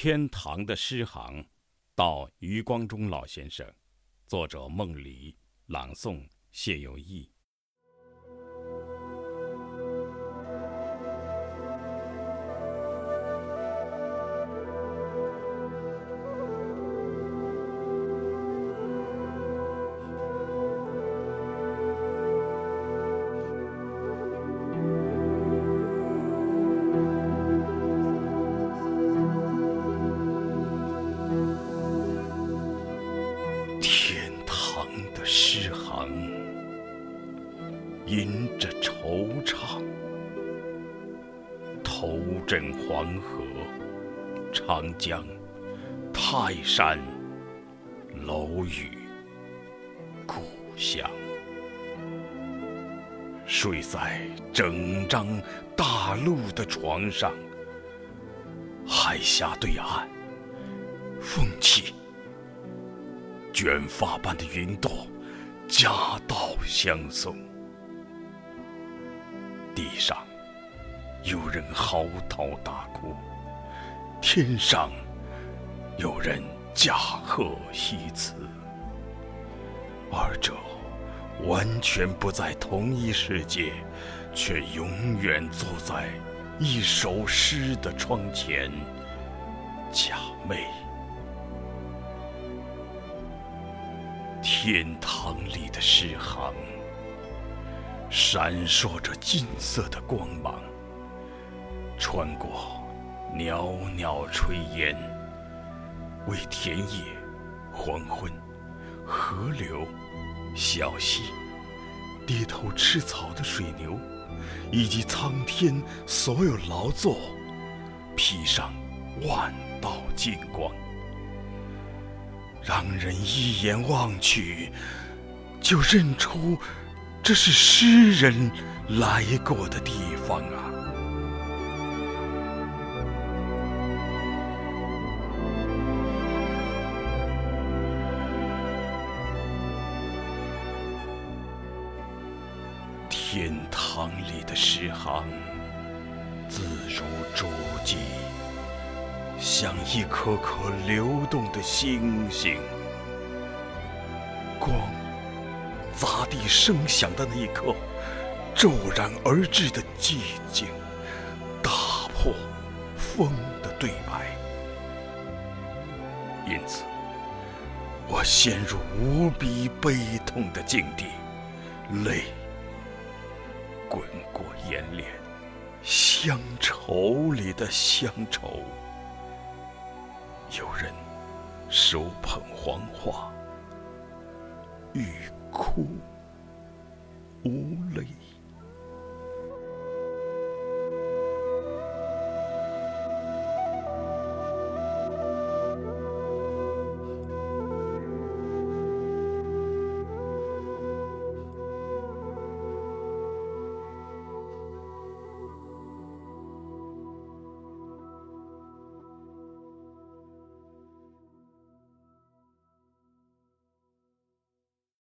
天堂的诗行，到余光中老先生，作者孟黎，朗诵谢有义。天堂的诗行，吟着惆怅，头枕黄河、长江、泰山，楼宇、故乡。睡在整张大陆的床上，海峡对岸，风起，卷发般的云朵夹道相送。地上有人嚎啕大哭，天上有人驾鹤西辞，二者完全不在同一世界，却永远坐在一首诗的窗前，假寐。天堂里的诗行，闪烁着金色的光芒，穿过袅袅炊烟，为田野、黄昏、河流、小溪、低头吃草的水牛，以及苍天所有劳作，披上万道金光，让人一眼望去，就认出这是诗人来过的地方啊！天堂里的诗行，字如珠玑，像一颗颗流动的星星。光砸地声响的那一刻，骤然而至的寂静，打破风的对白。因此，我陷入无比悲痛的境地，泪滚过眼帘，乡愁里的乡愁。有人手捧黄花，欲哭无泪。